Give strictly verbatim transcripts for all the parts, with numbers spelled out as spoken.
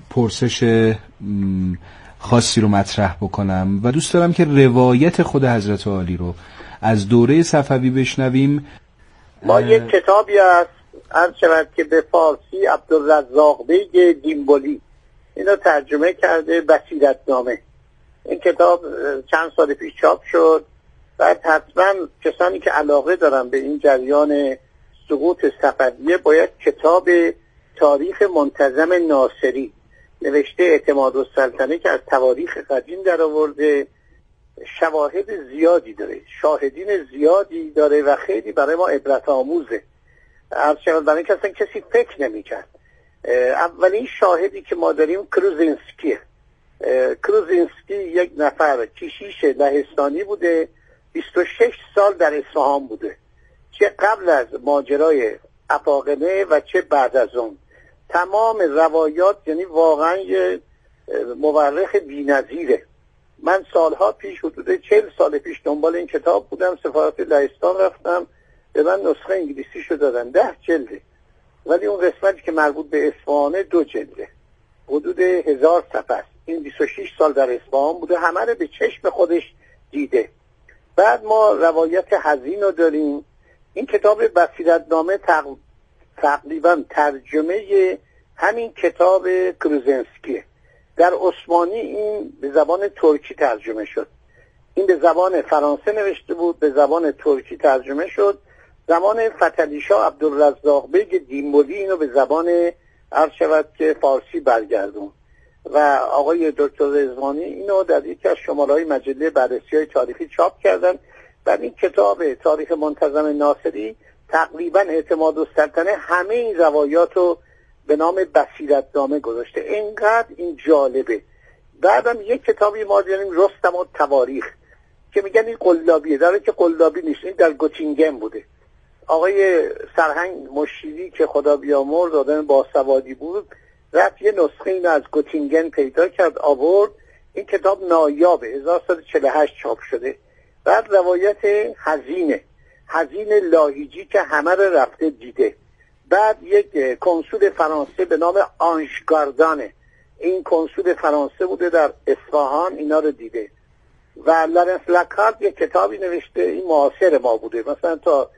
پرسش خاصی رو مطرح بکنم و دوست دارم که روایت خود حضرت عالی رو از دوره صفوی بشنویم. ما یک کتابی هست عرض شود که به فارسی عبدالرزاق بیگ دیمبولی اینو ترجمه کرده، بصیرتنامه. این کتاب چند سال پیش چاپ شد. بعد حتما کسانی که علاقه دارن به این جریان سقوط صفویه باید کتاب تاریخ منتظم ناصری نوشته اعتمادالسلطنه که از تواریخ قدیم در آورده، شواهد زیادی داره، شاهدین زیادی داره و خیلی برای ما عبرت آموزه. از شما برای اینکه اصلا کسی فکر نمی کرد. اولین شاهدی که ما داریم کروزینسکیه. کروزینسکی یک نفر کشیش لهستانی بوده، بیست و شش سال در اصفهان بوده، چه قبل از ماجرای افاقنه و چه بعد از اون. تمام روایات، یعنی واقعا یه مورخ بی‌نظیره. من سالها پیش، حدود چهل سال پیش دنبال این کتاب بودم، سفارت لهستان رفتم، به من نسخه انگلیسیشو دادن، ده جلده، ولی اون قسمتی که مربوط به اصفهانه دو جلده، حدود هزار صفحه است. این بیست و شش سال در اصفهان بوده، همه رو به چشم خودش دیده. بعد ما روایت حزین رو داریم. این کتاب بصیرتنامه تق... تقریبا ترجمه همین کتاب کروزینسکیه. در عثمانی این به زبان ترکی ترجمه شد، این به زبان فرانسه نوشته بود، به زبان ترکی ترجمه شد. زمان فتحعلی شاه عبدالرزاق بیگ دیمبولی اینو به زبان عرض شود که فارسی برگردون و آقای دکتر رضوانی اینو در یکی از شماره‌های مجله بررسی‌های تاریخی چاپ کردن. و این کتاب تاریخ منتظم ناصری تقریبا اعتمادالسلطنه همه این روایات رو به نام بصیرتنامه گذاشته. اینقدر این جالبه. بعدم یک کتابی ما داریم رستم و تواریخ که میگن این قلابیه، در حالی که قلابی نیست، این در گوتینگن بوده. آقای سرهنگ مشیری که خدا بیامرز آدم باسوادی بود، رفت یه نسخه اینو از گوتینگن پیدا کرد آورد. این کتاب نایابه، هزار و سیصد و چهل و هشت چاپ شده. بعد روایت حزینه، حزین لاهیجی که همه رو رفته دیده. بعد یک کنسول فرانسه به نام آنشگاردانه، این کنسول فرانسه بوده در اصفهان، اینا رو دیده. و لارنس لاکارت یک کتابی نوشته، این معاصر ما بوده، مثلا تا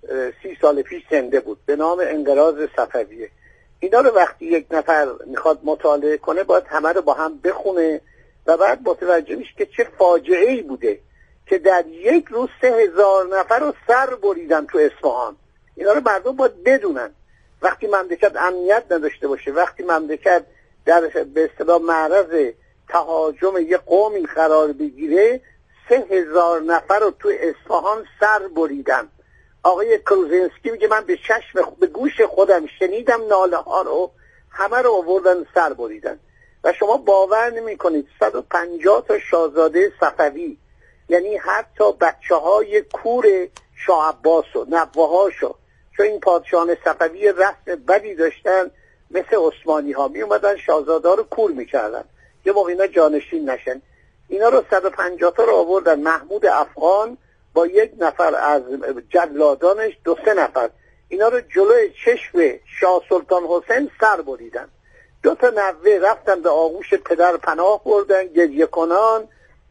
سی سال پیش زنده بود، به نام انقراض صفویه. اینا رو وقتی یک نفر میخواد مطالعه کنه باید همه رو با هم بخونه و بعد متوجه میشه که چه فاجعه‌ای بوده که در یک روز سه هزار نفر رو سر بریدن تو اصفهان. اینا رو مردم باید بدونن. وقتی مملکت امنیت نداشته باشه، وقتی مملکت در به اصطلاح معرض تهاجم یک قومی قرار بگیره، سه هزار نفر رو تو اصفهان سر بریدن. آقای کروزینسکی میگه من به چشم به گوش خودم شنیدم ناله ها رو، همه رو آوردن سر بریدن. و شما باور نمی کنید صد و پنجاه تا شاهزاده صفوی، یعنی حتی بچه های کور شاه عباس و نوه‌هاشو، چون این پادشاهان صفوی رسم بدی داشتن، مثل عثمانی ها می اومدن شاهزاده رو کور میکردن یه موقع اینا جانشین نشن. اینا رو صد و پنجاه تا رو آوردن. محمود افغان با یک نفر از جلادانش، دو سه نفر، اینا رو جلوی چشم شاه سلطان حسین سر بریدن. دو تا نوه رفتن به آغوش پدر پناه بردن گریه کنان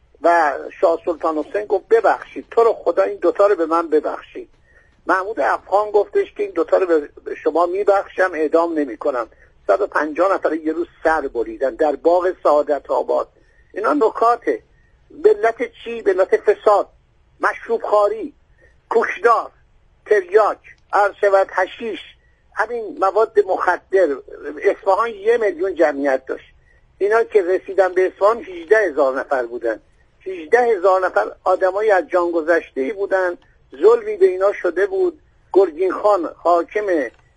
و شاه سلطان حسین گفت ببخشید، تو رو خدا این دوتا رو به من ببخشید. محمود افغان گفتش که این دوتا رو به شما میبخشم، اعدام نمی کنم. صد و پنجاه نفر یه روز سر بریدن در باغ سعادت آباد. اینا نکاته. ملت چی؟ ملت فساد، مشروب خواری، کوشدار، تریاک، عرض شود حشیش، همین مواد مخدر. اصفهان یه میلیون جمعیت داشت. اینا که رسیدن به اصفهان هجده هزار نفر بودن. هجده هزار نفر آدمای از جان گذشته‌ای بودن. ظلمی به اینا شده بود. گرگین خان حاکم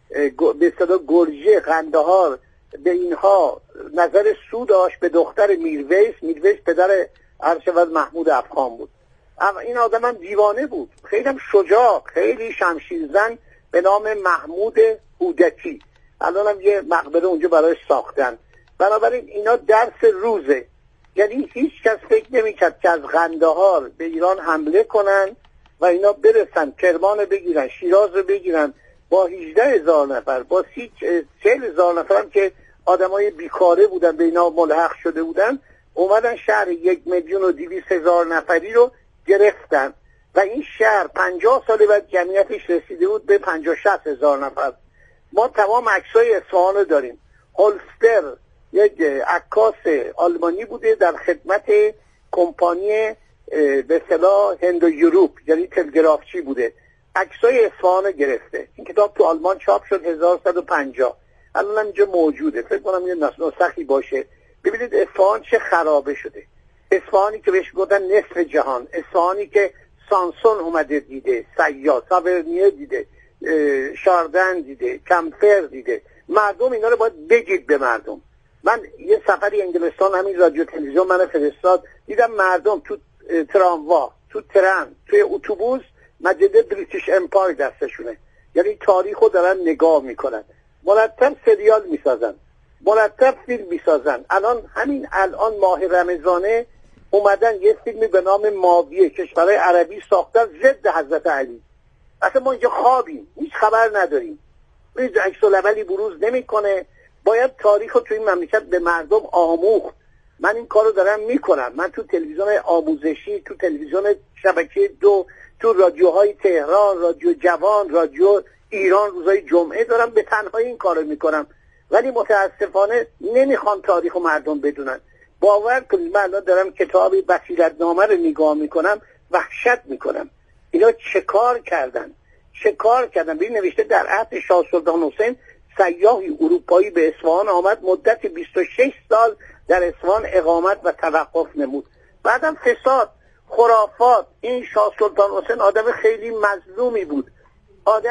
به اصطلاح گرجی قندهار به اینها نظر سو داشت، به دختر میرویس. میرویس پدر عرض شود محمود افغان بود. اما این آدم هم دیوانه بود، خیلی هم شجاع، خیلی شمشیرزن، به نام محمود هودکی. الان هم یه مقبره اونجا برای ساختن. بنابراین اینا درس روزه. یعنی هیچ کس فکر نمی‌کرد که از قندهار به ایران حمله کنن و اینا برسن کرمان بگیرن، شیراز رو بگیرن با هجده هزار نفر، با سی چهل هزار نفر هم که آدمای بیکاره بودن، به اینا ملحق شده بودن، اومدن شهر یک میلیون و دویست هزار نفری رو گرفتن و این شهر پنجاه سال بعد جمعیتش رسیده بود به پنجاه شصت هزار نفر. ما تمام عکسای اصفهان رو داریم. هولستر یک عکاس آلمانی بوده در خدمت کمپانی به اصطلاح هند و یوروپ، یعنی تلگرافچی بوده، عکسای اصفهان رو گرفته. این کتاب تو آلمان چاپ شد هزار و صد و پنجاه، الان اینجا موجوده، فکر کنم یه نسخی باشه. ببینید اصفهان چه خرابه شده. اصفهانی که بهش گفتن نصف جهان، اصفهانی که سانسون اومده دیده، سیاه ساورنیه دیده، شاردن دیده، کمفر دیده. مردم اینا رو باید بگید به مردم. من یه سفری انگلستان همین رادیو تلویزیون من فرستاد، دیدم مردم تو تراموا، تو ترن، توی اتوبوس مجله بریتیش امپایر دستشونه، یعنی تاریخو دارن نگاه میکنن، مرتب سریال میسازن، مرتب فیلم میسازن. الان همین الان ماه رمضانه اومدن یه فیلمی به نام ماویه کشورهای عربی ساختن ضد حضرت علی. اصلا ما اینجا خوابیم، هیچ خبر نداریم، هیچ عکس العملی بروز نمیکنه. باید تاریخ رو تو این مملکت به مردم آموخت. من این کارو دارم میکنم. من تو تلویزیون آموزشی، تو تلویزیون شبکه دو، تو رادیوهای تهران، رادیو جوان، رادیو ایران روزای جمعه دارم به تنهایی این کارو میکنم، ولی متاسفانه نمیخوان تاریخ و مردم بدونن. باور کنید من الان دارم کتاب بصیرت‌نامه رو نگاه میکنم، وحشت میکنم. اینا چه کار کردن؟ چه کار کردن؟ ببین نوشته در عهد شاه سلطان حسین سیاحی اروپایی به اصفهان آمد، مدت بیست و شش سال در اصفهان اقامت و توقف نمود. بعدم فساد، خرافات. این شاه سلطان حسین آدم خیلی مظلومی بود، آدم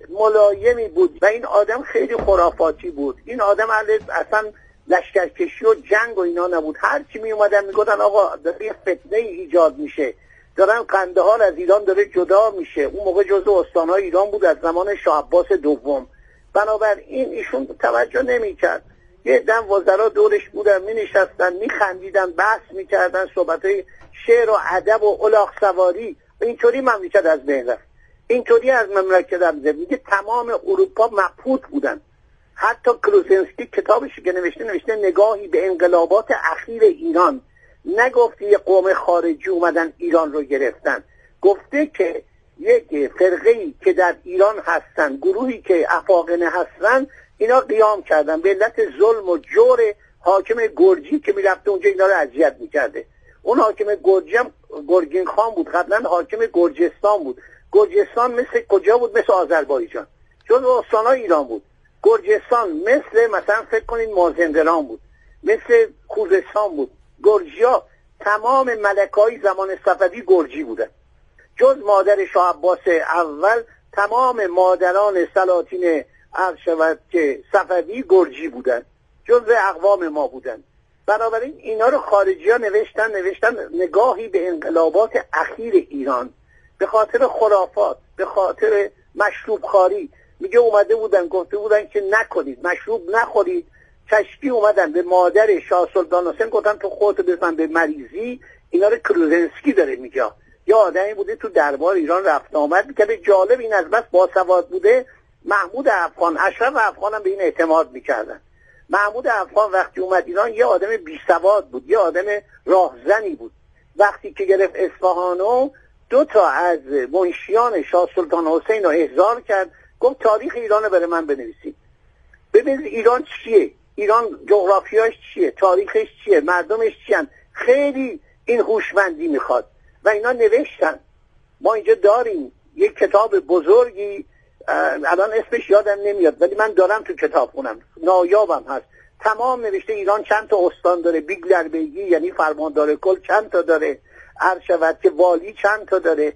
ملایمی بود و این آدم خیلی خرافاتی بود. این آدم اصلا لشکرکشی و جنگ و اینا نبود. هر چی می اومدن میگفتن آقا داره فتنه ایجاد میشه، دارن قندهار از ایران داره جدا میشه. اون موقع جزو استانهای ایران بود از زمان شاه عباس دوم. بنابراین ایشون توجه نمیکرد. یه دم وزرا دورش بودن، می نشستن، می خندیدن، بحث میکردن، صحبتهای شعر و ادب و الاغ سواری. اینطوری مملکت از بین رفت، اینطوری از مملکت از بین. میگه تمام اروپا مبهوت بودن. حتی کلوزنسکی کتابش که نوشته نوشته نگاهی به انقلابات اخیر ایران. نگفته یه قوم خارجی اومدن ایران رو گرفتن، گفته که یک فرقه‌ای که در ایران هستن، گروهی که افاقنه هستن، اینا قیام کردن به علت ظلم و جور حاکم گرجی که میرفته اونجا اینا رو اذیت میکرده. اون حاکم گرجی هم گرگین خان بود، قبلا حاکم گرجستان بود. گرجستان مثل کجا بود؟ مثل آذربایجان، چون استانای ایران بود. گرجستان مثل مثلا فکر کنید مازندران بود، مثل خوزستان بود. گرجیا تمام ملکای زمان صفوی گرجی بودن، جز مادر شاه عباس اول تمام مادران سلاطین عرض شود که صفوی گرجی بودن، جز اقوام ما بودن. بنابراین اینا رو خارجی ها نوشتن نوشتن نگاهی به انقلابات اخیر ایران، به خاطر خرافات، به خاطر مشروب خاری. میگه اومده بودن گفته بودن که نکنید، مشروب نخورید. کشکی اومدن به مادر شاه سلطان حسین گفتن تو خودتو بزن به مریضی. اینا رو کلوزنسکی داره میگه. یا آدمی بوده تو دربار ایران رفت آمد میکرده. جالب این از بس باسواد بوده. محمود افغان، اشرف افغان هم به این اعتماد میکردن. محمود افغان وقتی اومد ایران یه آدم بی سواد بود، یه آدم راهزنی بود. وقتی که گرفت اصفهانو، دو تا از منشیان شاه سلطان حسین رو احضار کرد، گفت تاریخ ایران رو برای من بنویسید. ببینید ایران چیه، ایران جغرافیاش چیه، تاریخش چیه، مردمش چیان. خیلی این هوشمندی میخواد و اینا نوشتن. ما اینجا داریم یک کتاب بزرگی، الان اسمش یادم نمیاد ولی من دارم تو کتاب خونم، نایابم هست. تمام نوشته ایران چند تا استان داره، بیگلر بیگی یعنی فرماندار کل چند تا داره، عرض شود که والی چند تا داره.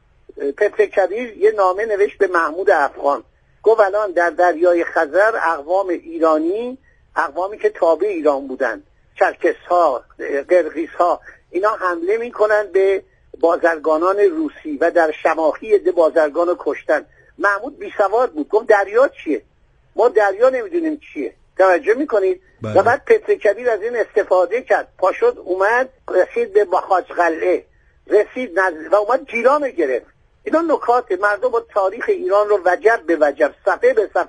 پتر کبیر یه نامه نوشت به محمود افغان، گفت الان در دریای خزر اقوام ایرانی، اقوامی که تابع ایران بودن، چرکس ها، قرقیز ها، اینا حمله میکنن به بازرگانان روسی و در شماخی عده بازرگان رو کشتن. محمود بی سواد بود، گفت دریا چیه؟ ما دریا نمیدونیم چیه. توجه میکنید؟ بله. و بعد پتر کبیر از این استفاده کرد، پاشد اومد رسید به بخاج قلعه، رسید نزد و اومد گیلان گرفت. اینا نکات. مردم با تاریخ ایران رو وجب به وجب، صفحه به صفحه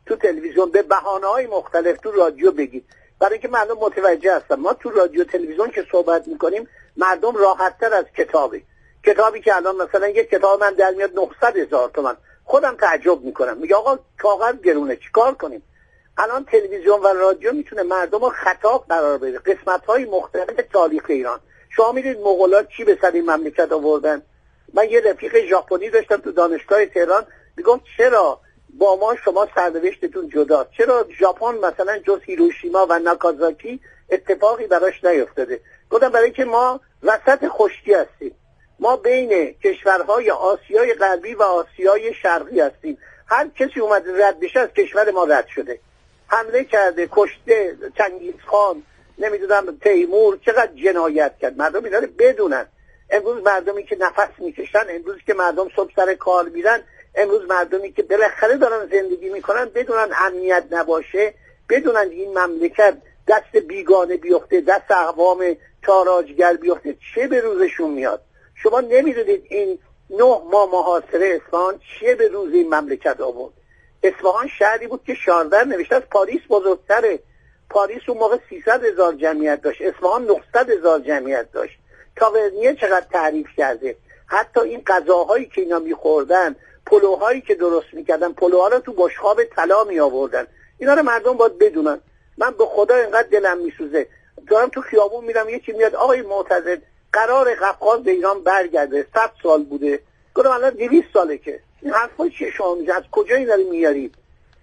تو تلویزیون به بهانه‌های مختلف تو رادیو بگید، برای اینکه مردم متوجه هستن. ما تو رادیو تلویزیون که صحبت میکنیم مردم راحت‌تر از کتابه. کتابی که الان مثلا یک کتاب من در میاد نهصد هزار تومان، خودم تعجب میکنم، میگه آقا کاغذ گرونه چیکار کنیم؟ الان تلویزیون و رادیو میتونه مردم رو خطاب قرار بده. قسمت‌های مختلف تاریخ ایران، شما میدید مغولات چی به سر این مملکت آوردن؟ من یه رفیق ژاپنی داشتم تو دانشگاه تهران، میگم چرا با ما شما سرنوشتتون جداست؟ چرا ژاپن مثلا جز هیروشیما و ناکازاکی اتفاقی براش نیفتاده؟ گفتم برای اینکه ما وسط خشکی هستیم، ما بین کشورهای آسیای غربی و آسیای شرقی هستیم. هر کسی اومد رد بشه از کشور ما رد شده، حمله کرده، کشته، چنگیزخان، نمیدونم تیمور، چقدر جنایت کرد. مردم اینا رو بدونن. امروز مردمی که نفس میکشن، امروز که مردم صبح سر کار میرن، امروز مردمی که بالاخره دارن زندگی میکنن، بدونن امنیت نباشه، بدونن این مملکت دست بیگانه بیفته، دست اقوام تاراجگر بیفته، چه به روزشون میاد. شما نمیدونید این نه ماه محاصره اصفهان چه به روز این مملکت آورد. اصفهان شهری بود که شاردر نوشته از پاریس بزرگتره. پاریس اون موقع سیصد هزار جمعیت داشت، اصفهان نهصد هزار جمعیت داشت. تاورنیه چقدر تعریف کرده. حتی این غذاهایی که اینا میخوردن، پلوهایی که درست میکردن، پلوها رو تو بشقاب طلا می آوردن. اینا رو مردم باید بدونن. من به خدا اینقدر دلم میسوزه، دارم تو خیابون میرم یکی میاد آقای معتزد قرار قفقاز به ایران برگرده، صد سال بوده. گفتم الان دویست ساله که این حرفا چیه شما میزنید؟ از کجا اینا رو میارید؟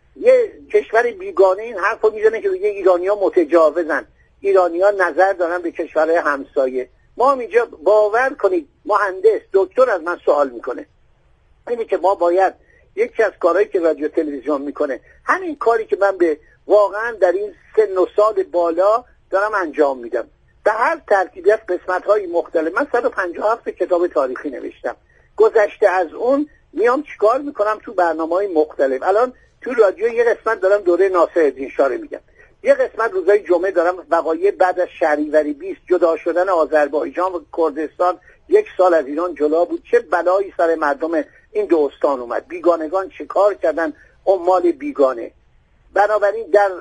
یه کشور بیگانه این حرفو میزنه که میگه ایرانی‌ها متجاوزن، ایرانی‌ها نظر دارن به کشورهای همسایه. ما هم اینجا باور کنید مهندس دکتر از من سوال میکنه، اینه که ما باید یکی از کارهایی که رادیو تلویزیون میکنه، همین کاری که من به واقعا در این سن و سال بالا دارم انجام میدم، به هر ترتیبی از قسمت‌های مختلف. من صد و پنجاه و هفت کتاب تاریخی نوشتم. گذشته از اون میام چیکار میکنم تو برنامه‌های مختلف. الان تو رادیو یه قسمت دارم دوره ناصرالدین شاه رو میگم، یه قسمت روزای جمعه دارم وقایع بعد از شهریوری بیست، جدا شدن آذربایجان و کردستان، یک سال از ایران جدا بود، چه بلایی سر مردم این دو استان اومد، بیگانگان چه کار کردن، عمال بیگانه. بنابراین در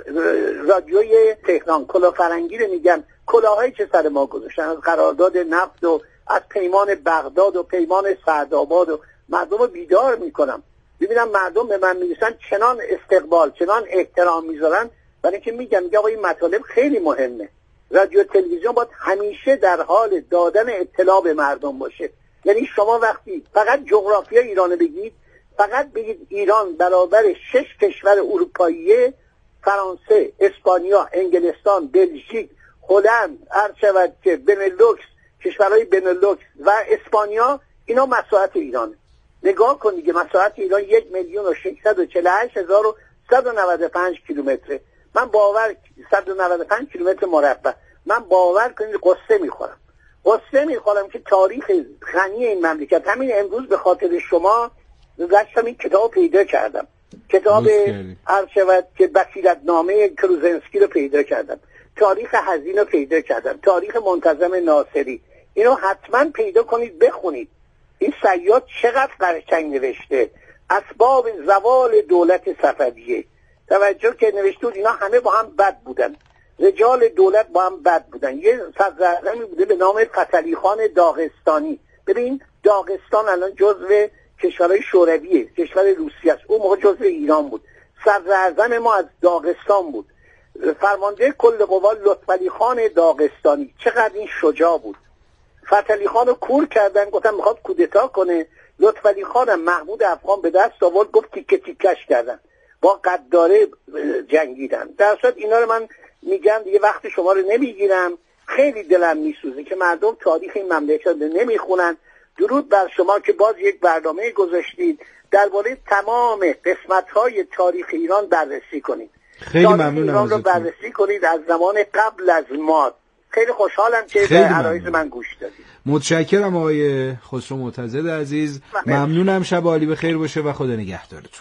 رادیوی تهران کلاه فرنگی رو میگم، کلاهایی که سر ما گذاشتن از قرارداد نفت و از پیمان بغداد و پیمان سعدآباد و مردم رو بیدار میکنم. ببینم مردم به من میرسن چنان استقبال، چنان احترام میذارن، برای اینکه میگم میگم آقا این مطالب خیلی مهمه. رادیو تلویزیون باید همیشه در حال دادن اطلاع به مردم باشه. یعنی شما وقتی فقط جغرافیای ایران بگید، فقط بگید ایران برابر شش کشور اروپایی، فرانسه، اسپانیا، انگلستان، بلژیک، هلند، هر شود که بنلوکس، کشورهای بنلوکس و اسپانیا، اینا مساحت ایرانه. نگاه کن دیگه، مساحت ایران یک میلیون و ششصد و چهل و هشت هزار و صد و نود و پنج کیلومتره. من باور صد و نود و پنج کیلومتر مربع. من باور کنید قصه میخورم. قصه میخورم که تاریخ غنی این مملکت، همین امروز به خاطر شما داشتم این کتاب پیدا کردم. کتاب هر شود که بصیرتنامه کروزنسکی رو پیدا کردم. تاریخ حزین رو پیدا کردم. تاریخ منتظم ناصری. اینو حتما پیدا کنید بخونید. این صیاد چقدر قشنگ نوشته. اسباب زوال دولت صفویه. توجه که نوشته اینا همه با هم بد بودن. رجال دولت با هم بد بودن. یه صدراعظمی بوده به نام فتحعلی خان داغستانی. ببین داغستان الان جزو کشورهای شورویه، کشور روسیه است. اون موقع جزو ایران بود. صدراعظم ما از داغستان بود. فرمانده کل قوا لطفعلی خان داغستانی. چقدر این شجاع بود. فتحعلی خان رو کور کردن، گفتن میخواد کودتا کنه. لطفعلی خان محمود افغان به دست آورد، گفت تیکه تیکش کردن، با قداره جنگیدن. در صورت اینا رو من میگم دیگه، وقت شما رو نمیگیرم. خیلی دلم میسوزه که مردم تاریخ این مملکت رو نمیخونن. درود بر شما که باز یک برنامه گذاشتید درباره تمام قسمت‌های تاریخ ایران بررسی کنید. خیلی ممنونم ایران رو بررسی کنید از زمان قبل از ما. خیلی خوشحالم که به عرایض من گوش دادید. متشکرم آقای خسرو معتزد عزیز. ممنونم، شب عالی بخیر باشه و خدا نگهدارتون.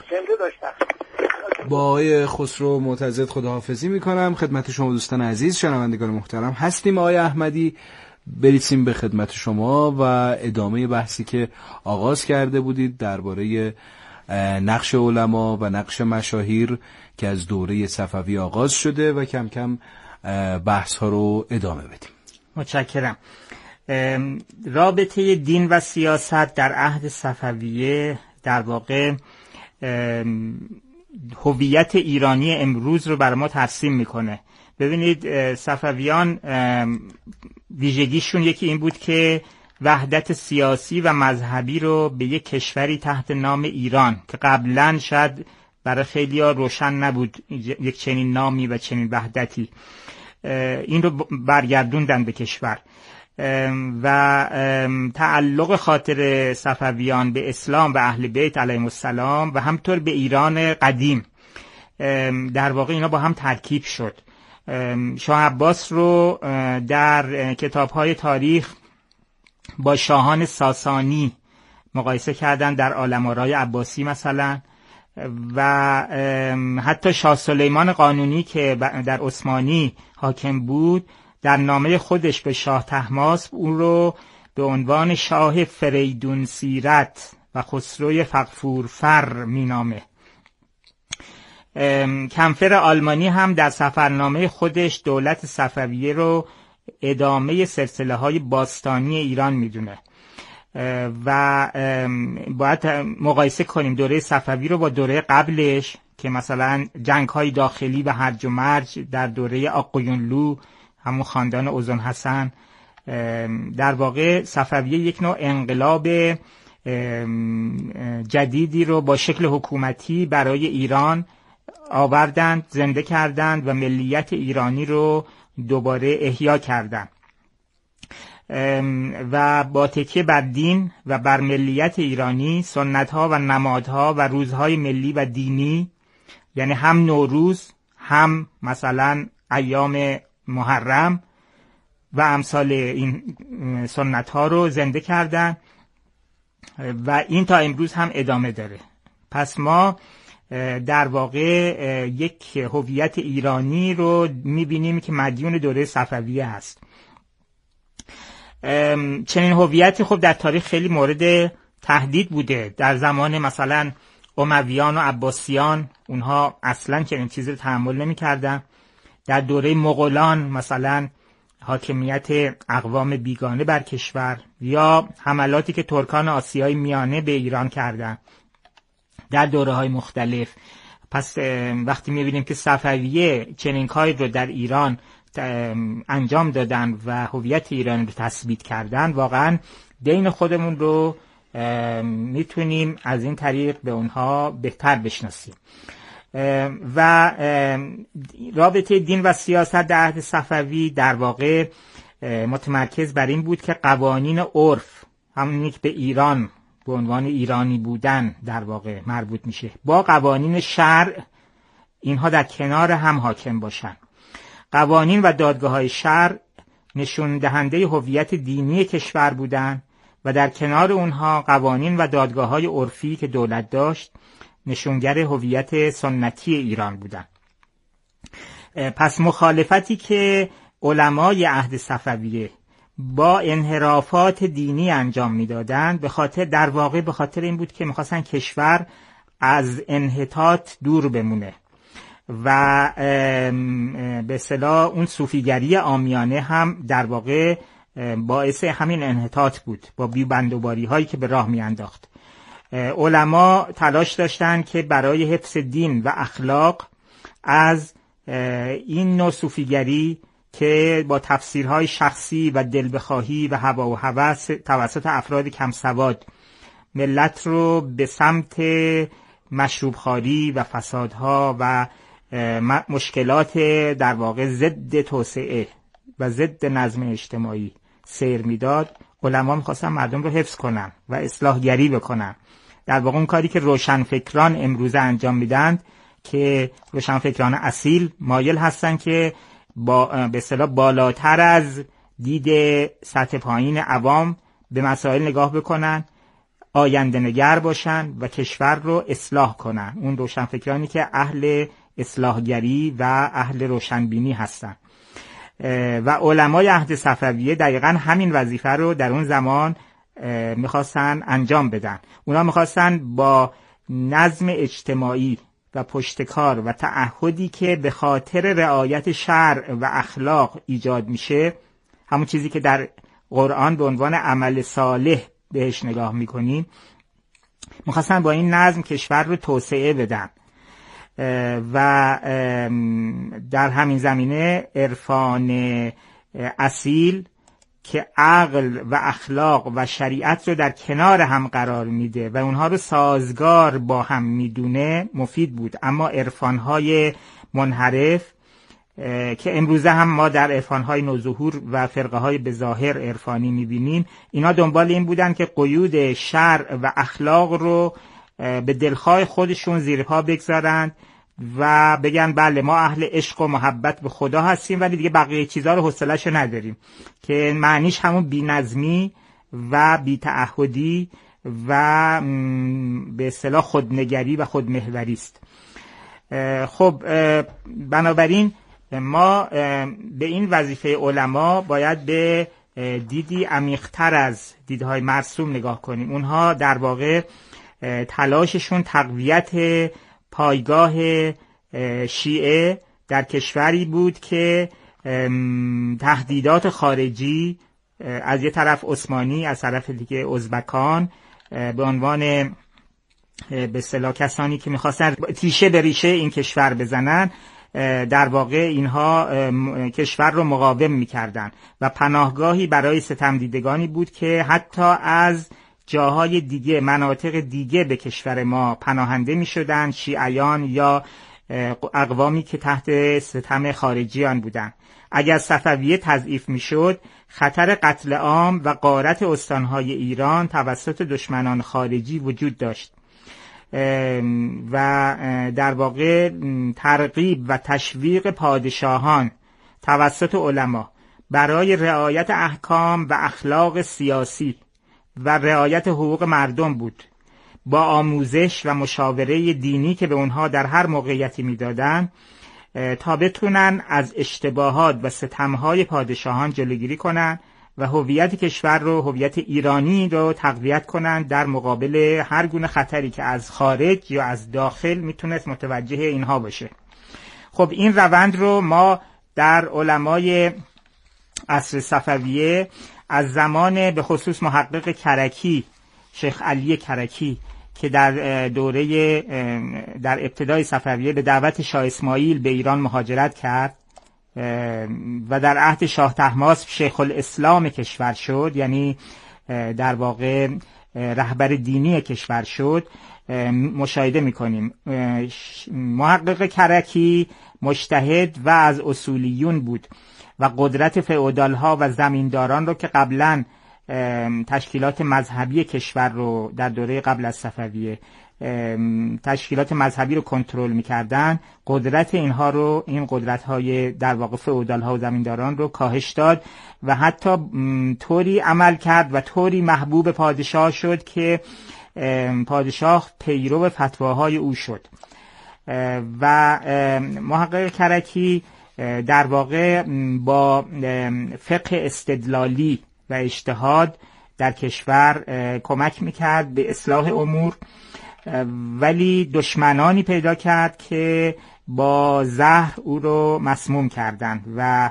با آقای خسرو معتزد خداحافظی میکنم. خدمت شما دوستان عزیز، شنوندگان محترم هستیم. آقای احمدی بریسیم به خدمت شما و ادامه بحثی که آغاز کرده بودید درباره نقش علما و نقش مشاهیر که از دوره صفوی آغاز شده و کم کم بحث ها رو ادامه بدیم. متشکرم. رابطه دین و سیاست در عهد صفویه در واقع هویت ایرانی امروز رو برای ما ترسیم میکنه. ببینید صفویان ویژگیشون یکی این بود که وحدت سیاسی و مذهبی رو به یک کشوری تحت نام ایران که قبلا شاید برای خیلی‌ها روشن نبود یک چنین نامی و چنین وحدتی، این رو برگردوندن به کشور و تعلق خاطر صفویان به اسلام و اهل بیت علیهم السلام و همطور به ایران قدیم در واقع اینا با هم ترکیب شد. شاه عباس رو در کتاب‌های تاریخ با شاهان ساسانی مقایسه کردن در عالم‌آرای عباسی مثلا، و حتی شاه سلیمان قانونی که در عثمانی حاکم بود در نامه خودش به شاه طهماسب او رو به عنوان شاه فریدون سیرت و خسروی فغفورفر مینامه. کمفر آلمانی هم در سفرنامه خودش دولت صفویه رو ادامه سلسله های باستانی ایران میدونه و باید مقایسه کنیم دوره صفوی رو با دوره قبلش که مثلا جنگ های داخلی و هرج و مرج در دوره آقایونلو همون خاندان اوزون حسن. در واقع صفویه یک نوع انقلاب جدیدی رو با شکل حکومتی برای ایران آوردند، زنده کردند و ملیت ایرانی رو دوباره احیا کردند و با تکیه بر دین و بر ملیت ایرانی سنت‌ها و نمادها و روزهای ملی و دینی، یعنی هم نوروز هم مثلا ایام محرم و امثال این سنت‌ها رو زنده کردن و این تا امروز هم ادامه داره. پس ما در واقع یک هویت ایرانی رو می‌بینیم که مدیون دوره صفویه هست. چنین هویتی خب در تاریخ خیلی مورد تهدید بوده. در زمان مثلا امویان و عباسیان اونها اصلا چنین چیزی رو تحمل نمی‌کردن. در دوره مغولان مثلا حاکمیت اقوام بیگانه بر کشور یا حملاتی که ترکان آسیای میانه به ایران کردن در دوره‌های مختلف. پس وقتی می‌بینیم که صفویه چنین کاری رو در ایران انجام دادن و هویت ایران رو تثبیت کردن، واقعا دین خودمون رو میتونیم از این طریق به اونها بهتر بشناسیم. و رابطه دین و سیاست در عهد صفوی در واقع متمرکز بر این بود که قوانین عرف، همونی که به ایران به عنوان ایرانی بودن در واقع مربوط میشه، با قوانین شرع اینها در کنار هم حاکم باشن. قوانین و دادگاه‌های شرع نشون دهنده هویت دینی کشور بودن و در کنار اونها قوانین و دادگاه‌های عرفی که دولت داشت نشونگر هویت سنتی ایران بودن. پس مخالفتی که علمای عهد صفویه با انحرافات دینی انجام میدادند به خاطر در واقع به خاطر این بود که میخواستن کشور از انحطاط دور بمونه و به اصطلاح اون صوفیگری عامیانه هم در واقع باعث همین انحطاط بود با بی‌بندوباری هایی که به راه میانداخت. علما تلاش داشتند که برای حفظ دین و اخلاق از این نوع صوفیگری که با تفسیرهای شخصی و دلبخواهی و هوا و هوس توسط افراد کم سواد ملت رو به سمت مشروبخواری و فسادها و مشکلات در واقع ضد توسعه و ضد نظم اجتماعی سیر میداد، علما می‌خواستن مردم رو حفظ کنن و اصلاحگری بکنن. در واقع اون کاری که روشنفکران امروزه انجام میدن که روشنفکران اصیل مایل هستن که با به اصطلاح بالاتر از دید سطح پایین عوام به مسائل نگاه بکنن، آینده نگر باشن و کشور رو اصلاح کنن. اون روشنفکرانی که اهل اصلاحگری و اهل روشنبینی هستن و علمای عهد صفویه دقیقاً همین وظیفه رو در اون زمان میخواستن انجام بدن. اونا میخواستن با نظم اجتماعی و پشتکار و تعهدی که به خاطر رعایت شرع و اخلاق ایجاد میشه، همون چیزی که در قرآن به عنوان عمل صالح بهش نگاه میکنیم، میخواستن با این نظم کشور رو توسعه بدن و در همین زمینه عرفان اصیل که عقل و اخلاق و شریعت رو در کنار هم قرار میده و اونها رو سازگار با هم میدونه مفید بود. اما عرفانهای منحرف که امروزه هم ما در عرفانهای نوظهور و فرقه های به ظاهر عرفانی میبینیم، اینا دنبال این بودن که قیود شرع و اخلاق رو به دلخواه خودشون زیر پا بگذارند و بگن بله ما اهل عشق و محبت به خدا هستیم ولی دیگه بقیه چیزها رو حوصله‌شو نداریم، که معنیش همون بی‌نظمی و بی‌تعهدی و به اصطلاح خودنگری و خودمحوری است. خب بنابراین ما به این وظیفه علما باید به دیدی عمیق‌تر از دیدهای مرسوم نگاه کنیم. اونها در واقع تلاششون تقویت پایگاه شیعه در کشوری بود که تهدیدات خارجی از یه طرف عثمانی، از طرف دیگه ازبکان به عنوان به اصطلاح کسانی که می‌خواستن تیشه به ریشه این کشور بزنن، در واقع اینها کشور رو مقاوم می‌کردن و پناهگاهی برای ستم دیدگانی بود که حتی از جاهای دیگه، مناطق دیگه به کشور ما پناهنده می شدن، شیعیان یا اقوامی که تحت ستم خارجیان بودن. اگر صفویه تضعیف می شد، خطر قتل عام و غارت استانهای ایران توسط دشمنان خارجی وجود داشت و در واقع ترغیب و تشویق پادشاهان توسط علما برای رعایت احکام و اخلاق سیاسی و رعایت حقوق مردم بود، با آموزش و مشاوره دینی که به اونها در هر موقعیتی میدادن تا بتونن از اشتباهات و ستمهای پادشاهان جلوگیری کنن و هویت کشور رو، هویت ایرانی رو تقویت کنن در مقابل هر گونه خطری که از خارج یا از داخل میتونست متوجه اینها باشه. خب این روند رو ما در علمای عصر صفویه از زمان به خصوص محقق کرکی، شیخ علی کرکی که در دوره در ابتدای صفویه به دعوت شاه اسماعیل به ایران مهاجرت کرد و در عهد شاه طهماسب شیخ الاسلام کشور شد، یعنی در واقع رهبر دینی کشور شد، مشاهده میکنیم محقق کرکی مجتهد و از اصولیون بود و قدرت فئودال ها و زمینداران رو که قبلا تشکیلات مذهبی کشور رو در دوره قبل از صفویه تشکیلات مذهبی رو کنترل می‌کردن، قدرت اینها رو، این قدرت‌های در واقع فئودال ها و زمینداران رو کاهش داد و حتی طوری عمل کرد و طوری محبوب پادشاه شد که پادشاه پیرو فتواهای او شد. و محقق کرکی در واقع با فقه استدلالی و اجتهاد در کشور کمک میکرد به اصلاح امور، ولی دشمنانی پیدا کرد که با زهر او رو مسموم کردند و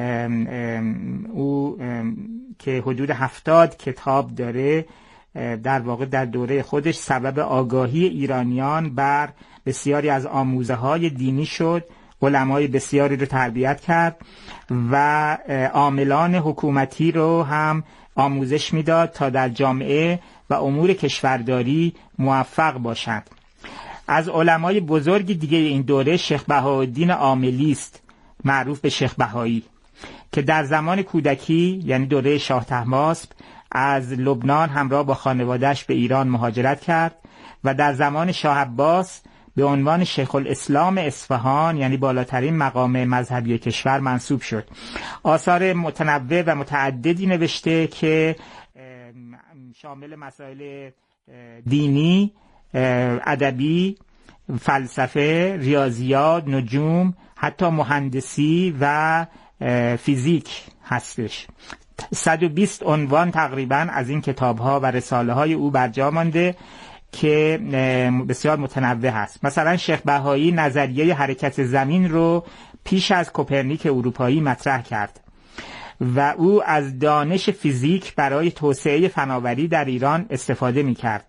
او که حدود هفتاد کتاب داره در واقع در دوره خودش سبب آگاهی ایرانیان بر بسیاری از آموزه های دینی شد، علمای بسیاری رو تربیت کرد و عاملان حکومتی رو هم آموزش میداد تا در جامعه و امور کشورداری موفق باشند. از علمای بزرگ دیگه این دوره شیخ بهاءالدین عاملی است، معروف به شیخ بهایی، که در زمان کودکی یعنی دوره شاه طهماسب از لبنان همراه با خانواده‌اش به ایران مهاجرت کرد و در زمان شاه عباس به عنوان شیخ الاسلام اصفهان یعنی بالاترین مقام مذهبی کشور منصوب شد. آثار متنوع و متعددی نوشته که شامل مسائل دینی، ادبی، فلسفه، ریاضیات، نجوم، حتی مهندسی و فیزیک هستش. صد و بیست عنوان تقریبا از این کتاب‌ها و رساله‌های او برجا مانده که بسیار متنوع هست. مثلا شیخ بهایی نظریه حرکت زمین رو پیش از کوپرنیک اروپایی مطرح کرد و او از دانش فیزیک برای توسعه فناوری در ایران استفاده می کرد.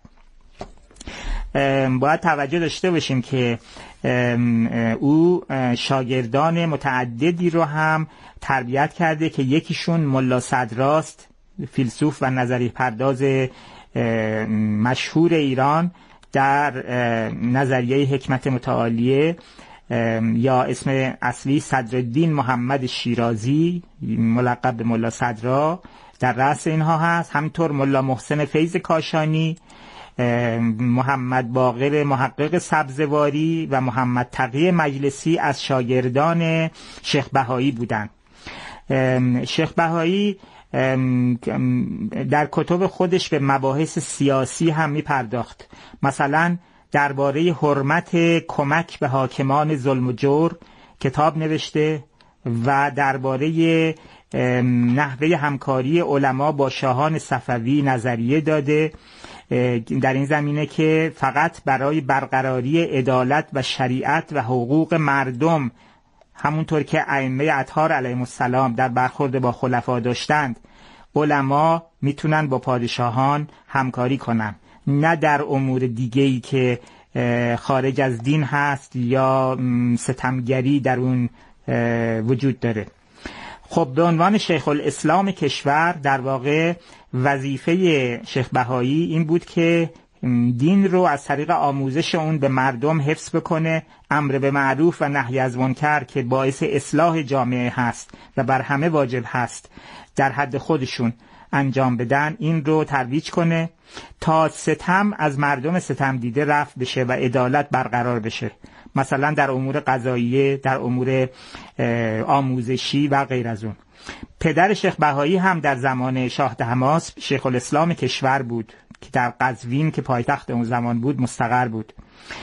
باید توجه داشته باشیم که او شاگردان متعددی رو هم تربیت کرده که یکیشون ملا صدراست، فیلسوف و نظریه پرداز مشهور ایران در نظریه حکمت متعالیه، یا اسم اصلی صدرالدین محمد شیرازی ملقب به ملا صدرا در رأس اینها هست. همینطور ملا محسن فیض کاشانی، محمد باقر محقق سبزواری و محمد تقی مجلسی از شاگردان شیخ بهایی بودند. شیخ بهایی در کتب خودش به مباحث سیاسی هم می پرداخت. مثلا درباره حرمت کمک به حاکمان ظلم و جور کتاب نوشته و درباره نحوه همکاری علما با شاهان صفوی نظریه داده، در این زمینه که فقط برای برقراری عدالت و شریعت و حقوق مردم، همونطور که ائمه اطهار علیهم السلام در برخورد با خلفا داشتند، علما میتونن با پادشاهان همکاری کنن، نه در امور دیگه‌ای که خارج از دین هست یا ستمگری در اون وجود داره. خب به عنوان شیخ الاسلام کشور در واقع وظیفه شیخ بهایی این بود که دین رو از طریق آموزش اون به مردم حفظ بکنه، امر به معروف و نهی از منکر که باعث اصلاح جامعه هست و بر همه واجب هست در حد خودشون انجام بدن، این رو ترویج کنه تا ستم از مردم ستم دیده رفع بشه و عدالت برقرار بشه، مثلا در امور قضاییه، در امور آموزشی و غیر از اون. پدر شیخ بهایی هم در زمان شاه طهماسب شیخ الاسلام کشور بود که در قزوین که پایتخت اون زمان بود مستقر بود،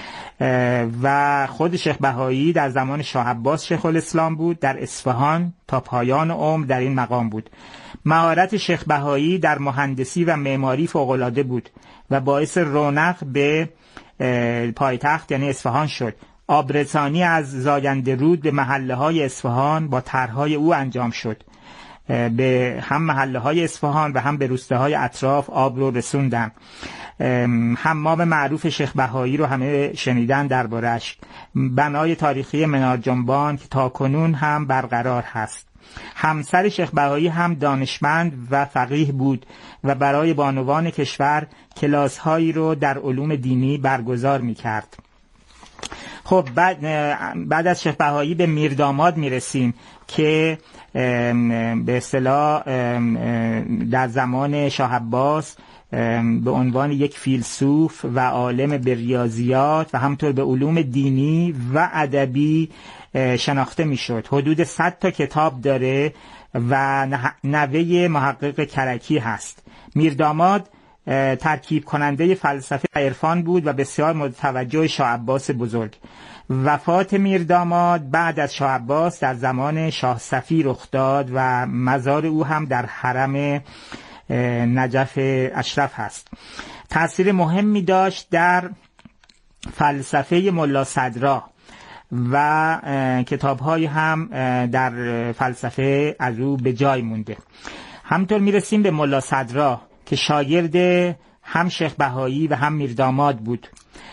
و خود شیخ بهایی در زمان شاه عباس شیخ الاسلام بود، در اصفهان تا پایان عمر در این مقام بود. مهارت شیخ بهایی در مهندسی و معماری فوق‌العاده بود و باعث رونق به پایتخت یعنی اصفهان شد. آبرسانی از زاینده رود به محله های اصفهان با طرح‌های او انجام شد. به هم محله های اصفهان و هم به روستاهای اطراف آب رو رسوندن. حمام معروف شیخ بهایی رو همه شنیدن دربارش. بنای تاریخی منار جنبان که تاکنون هم برقرار هست. همسر شیخ بهایی هم دانشمند و فقیه بود و برای بانوان کشور کلاس هایی رو در علوم دینی برگزار می کرد. خب بعد, بعد از شیخ بهایی به میرداماد می رسیم که به اصطلاح در زمان شاه عباس به عنوان یک فیلسوف و عالم به ریاضیات و همطور به علوم دینی و ادبی شناخته میشد. حدود صد تا کتاب داره و نوه محقق کرکی هست. میرداماد ترکیب کننده فلسفه و عرفان بود و بسیار مورد توجه شاه عباس بزرگ. وفات میرداماد بعد از شاه عباس در زمان شاه صفی رخ داد و مزار او هم در حرم نجف اشرف هست. تأثیر مهمی داشت در فلسفه ملا صدرا و کتاب‌های هم در فلسفه از او به جای مونده. همطور میرسیم به ملا صدرا که شاگرد هم شیخ بهایی و هم میرداماد بود.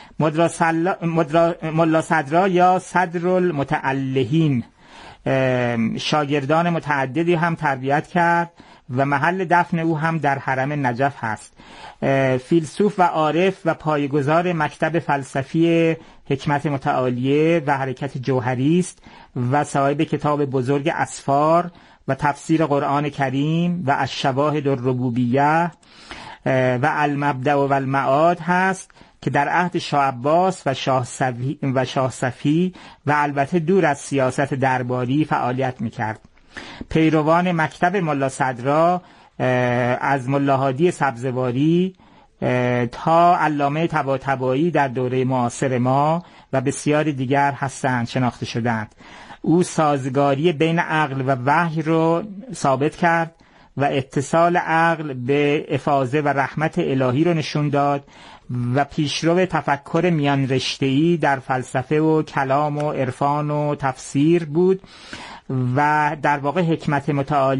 ملا صدرا یا صدرالمتعلهین شاگردان متعددی هم تربیت کرد و محل دفن او هم در حرم نجف هست. فیلسوف و عارف و پایه‌گذار مکتب فلسفی حکمت متعالیه و حرکت جوهری است و صاحب کتاب بزرگ اسفار و تفسیر قرآن کریم و الشواهد الربوبیه و المبدأ و المعاد هست که در عهد شاه عباس و شاه صفی و شاه صفی و البته دور از سیاست درباری فعالیت می‌کرد. پیروان مکتب ملا صدرا از ملا هادی سبزواری تا علامه طباطبایی در دوره معاصر ما و بسیاری دیگر هستند شناخته شدند. او سازگاری بین عقل و وحی رو ثابت کرد و اتصال عقل به افاضه و رحمت الهی رو نشون داد و پیشرو تفکر میان رشته‌ای در فلسفه و کلام و عرفان و تفسیر بود و در واقع حکمت متعالی